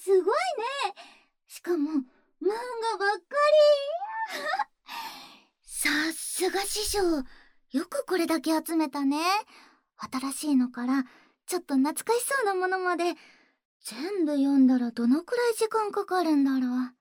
すごいね。しかも漫画ばっかり。さすが師匠、よくこれだけ集めたね。新しいのからちょっと懐かしそうなものまで全部読んだらどのくらい時間かかるんだろう。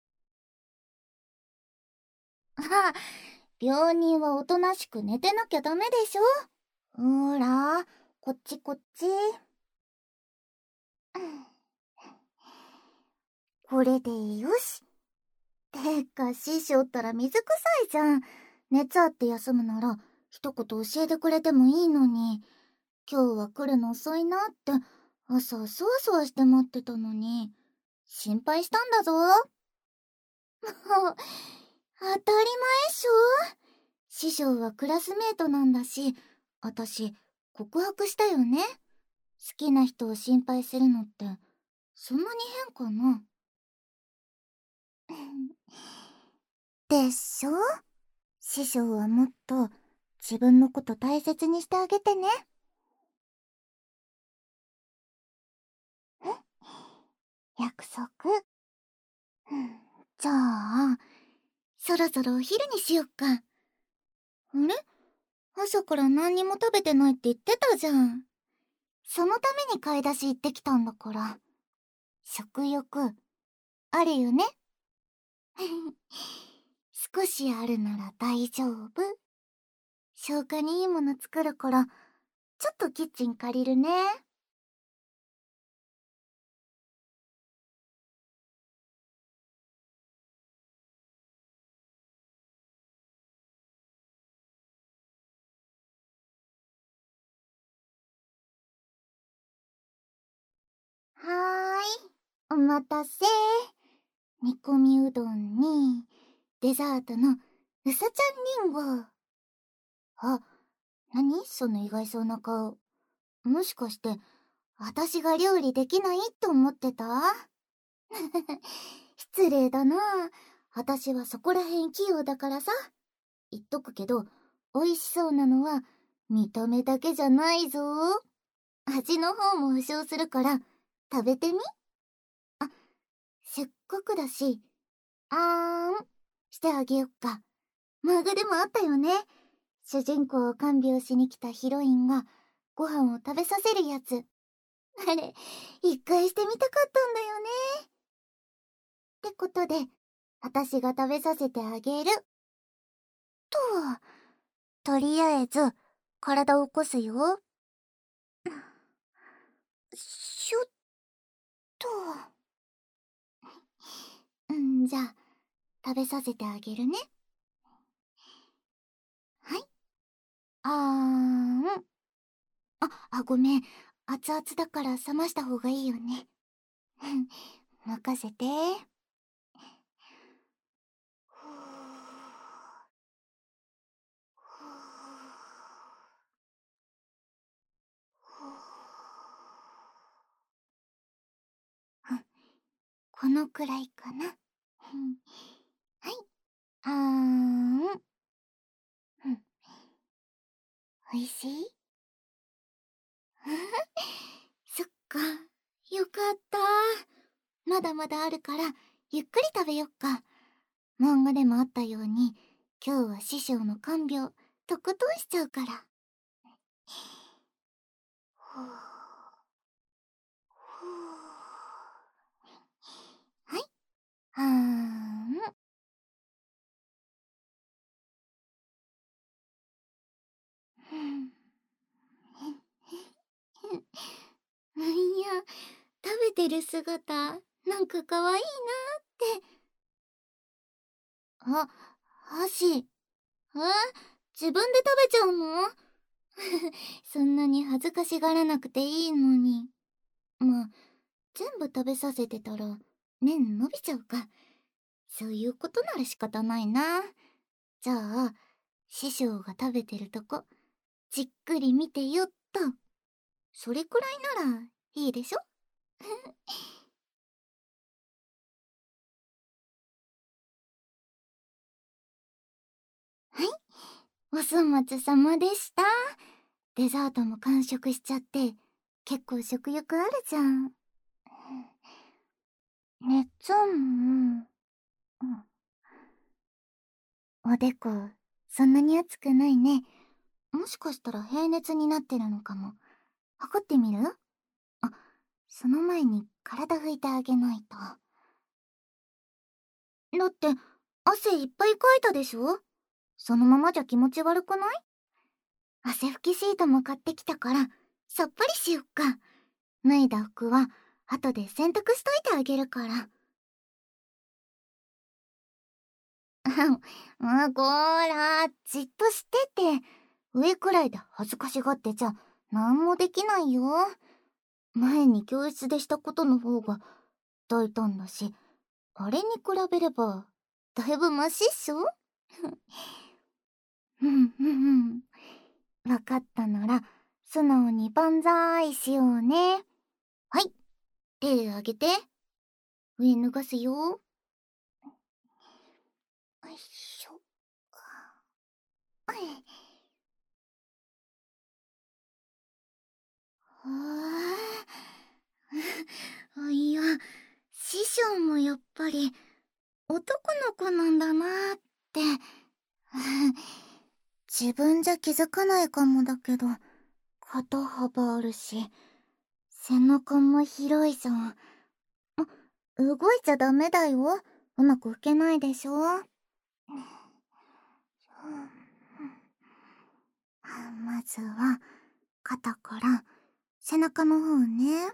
あ、病人はおとなしく寝てなきゃダメでしょ。ほら、こっちこっち。これでよし。てか師匠ったら水臭いじゃん。熱あって休むなら一言教えてくれてもいいのに。今日は来るの遅いなって朝そわそわして待ってたのに心配したんだぞ。当たり前っしょ。師匠はクラスメートなんだし、私告白したよね。好きな人を心配するのってそんなに変かな。でしょ。師匠はもっと自分のこと大切にしてあげてね。約束。じゃあそろそろお昼にしよっか。あれ、朝から何にも食べてないって言ってたじゃん。そのために買い出し行ってきたんだから。食欲あるよね。少しあるなら大丈夫。消化にいいもの作るからちょっとキッチン借りるね。はーい、お待たせ。煮込みうどんにデザートのうさちゃんりんご。あ、何その意外そうな顔。もしかして私が料理できないって思ってた？失礼だな。私はそこらへん器用だからさ。言っとくけど、美味しそうなのは見た目だけじゃないぞ。味の方も保証するから食べてみ。あ、せっかくだし、あーんしてあげよっか。漫画でもあったよね。主人公を看病しに来たヒロインがご飯を食べさせるやつ。あれ、一回してみたかったんだよね。ってことで、私が食べさせてあげる。と、とりあえず、体を起こすよ。しょっと。じゃあ、食べさせてあげるね。はい。あーん。ごめん。熱々だから冷ました方がいいよね。任せて。このくらいかな。はい。あーん。おいしい？そっか。よかった。まだまだあるから、ゆっくり食べよっか。漫画でもあったように、今日は師匠の看病、とことんしちゃうから。ふぅふぅ。はい。はーん。いや、食べてる姿、なんか可愛いなって。箸。自分で食べちゃうの？そんなに恥ずかしがらなくていいのに。まあ、全部食べさせてたら、麺伸びちゃうか。そういうことなら仕方ないな。じゃあ、師匠が食べてるとこ、じっくり見てよっと。それくらいならいいでしょ？はい、お粗末様でした。デザートも完食しちゃって、結構食欲あるじゃん。 熱も、おでこ、そんなに熱くないね。もしかしたら平熱になってるのかも。測ってみる？あ、その前に体拭いてあげないと。だって、汗いっぱいかいたでしょ？そのままじゃ気持ち悪くない？汗拭きシートも買ってきたから、さっぱりしよっか。脱いだ服は、後で洗濯しといてあげるから。こら、じっとしてて。上くらいで恥ずかしがってちゃ、なんもできないよ。前に教室でしたことの方が大胆だし、あれに比べれば、だいぶマシっしょ？うんうんうん。わかったなら、素直に万歳しようね。はい、手あげて。上脱がすよ。よいしょ。いや、師匠もやっぱり男の子なんだなーって。自分じゃ気づかないかもだけど、肩幅あるし、背中も広いじゃん。動いちゃダメだよ。うまく拭けないでしょ。まずは、肩から背中の方ね。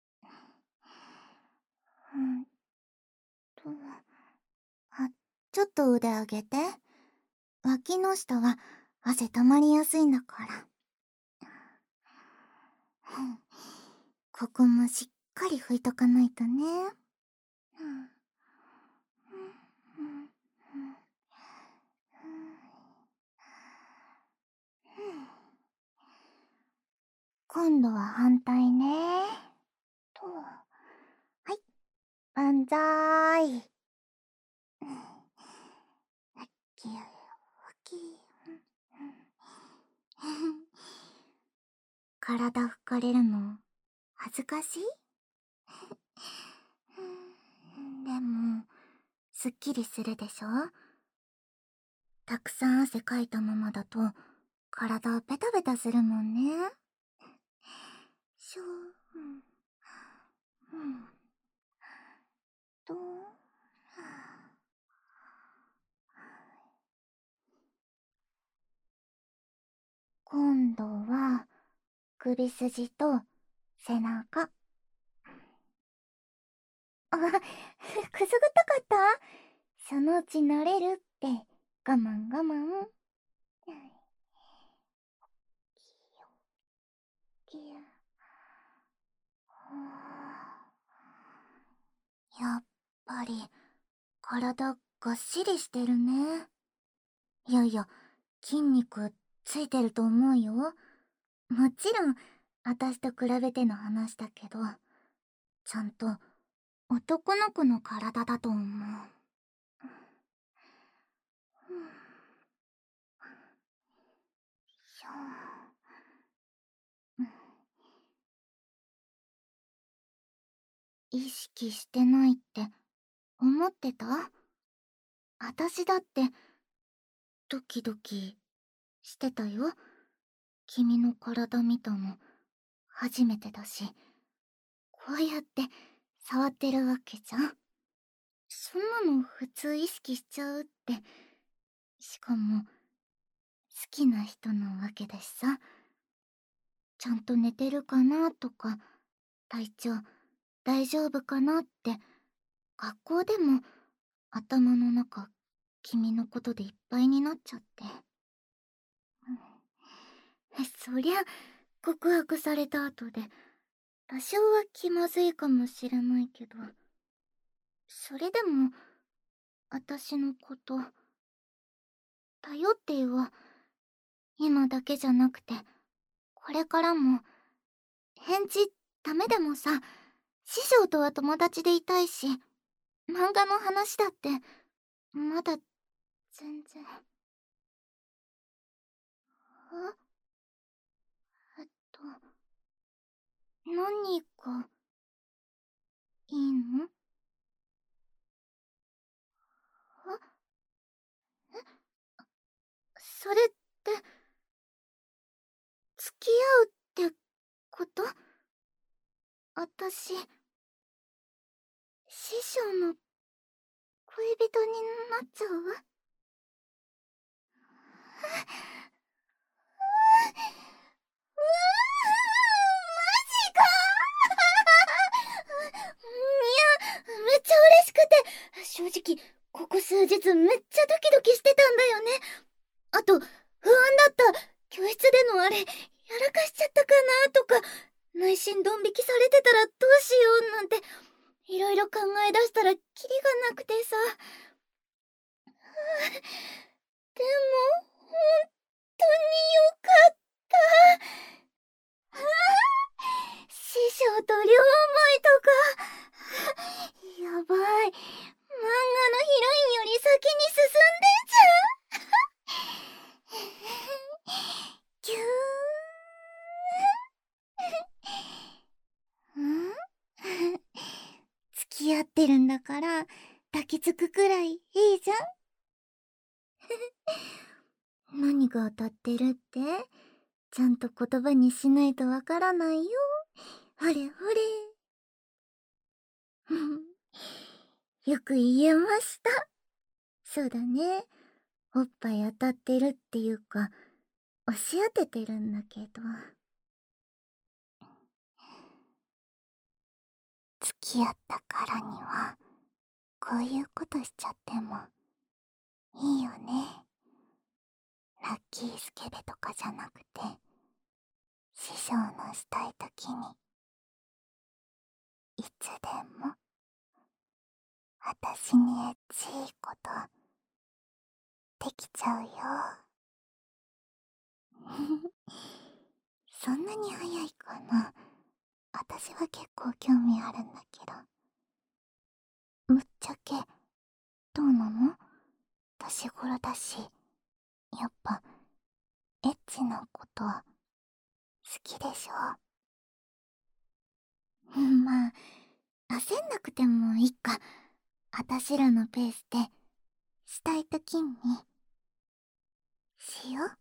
うんと、ちょっと腕上げて。脇の下は汗溜まりやすいんだから。ここもしっかり拭いとかないとね。今度は反対ね。と。はい。万歳。きゅき体拭かれるの恥ずかしい？でも、すっきりするでしょ？たくさん汗かいたままだと、体ベタベタするもんね。しょ、と、今度は、首筋と背中。くすぐったかった？そのうち慣れるって、我慢我慢。やっぱり、体がっしりしてるね。いやいや、筋肉ついてると思うよ。もちろん、私と比べての話だけど、ちゃんと男の子の体だと思う。しょ意識してないって思ってた？私だってドキドキしてたよ。君の体見たの初めてだし、こうやって触ってるわけじゃん。そんなの普通意識しちゃうって。しかも、好きな人なわけだしさ。ちゃんと寝てるかなとか、体調大丈夫かなって、学校でも頭の中、君のことでいっぱいになっちゃって。そりゃ、告白された後で、多少は気まずいかもしれないけど、それでも、私のこと、頼ってよ。今だけじゃなくて、これからも、返事ダメでもさ、師匠とは友達でいたいし、漫画の話だって、まだ、全然。えっと、何が、いいの？ 合うってこと？私、師匠の恋人になっちゃう？マジか。いや、めっちゃ嬉しくて、正直、ここ数日めっちゃドキドキしてたんだよね。あと、不安だった。教室でのあれ、やらかしちゃったかなとか、内心ドン引きされてたらどうしようなんて、いろいろ考え出したらキリがなくてさ。でも、本当によかった。師匠と両思いとか、やばい。漫画のヒロインより先に進んでんじゃん。ぎゅー。付き合ってるんだから抱きつくくらいいいじゃん。何が当たってるって？ちゃんと言葉にしないとわからないよ。ほれほれ。よく言えました。そうだね。おっぱい当たってるっていうか、押し当ててるんだけど。付き合ったからには、こういうことしちゃってもいいよね。ラッキースケベとかじゃなくて、師匠のしたい時に、いつでも、私にエッチいことできちゃうよ。そんなに早いかな。私は結構興味あるんだけど。ぶっちゃけ、どうなの？年頃だし、やっぱ、エッチなこと好きでしょ？まあ、焦んなくてもいいか。あたしらのペースで、したいときに、しよう。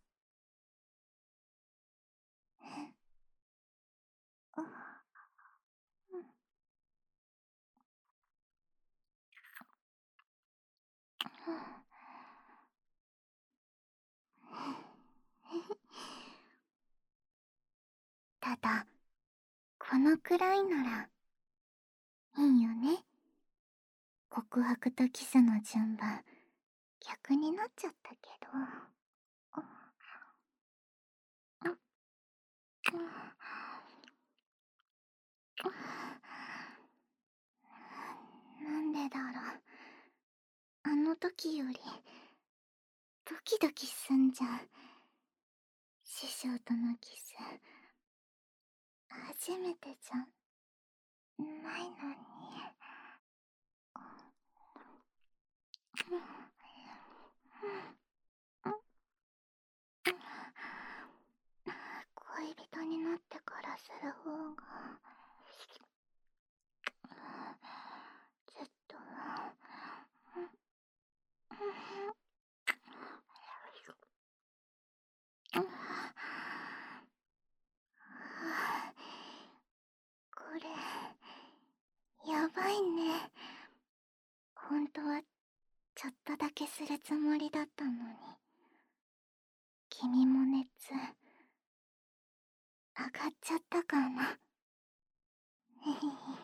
ただ、このくらいなら、いいよね。告白とキスの順番、逆になっちゃったけど。なんでだろう。あの時より、ドキドキすんじゃん。師匠とのキス、初めてじゃないのに。恋人になってからする方が、ずっと、これ、やばいね。本当は、ちょっとだけするつもりだったのに。君も熱、上がっちゃったかな。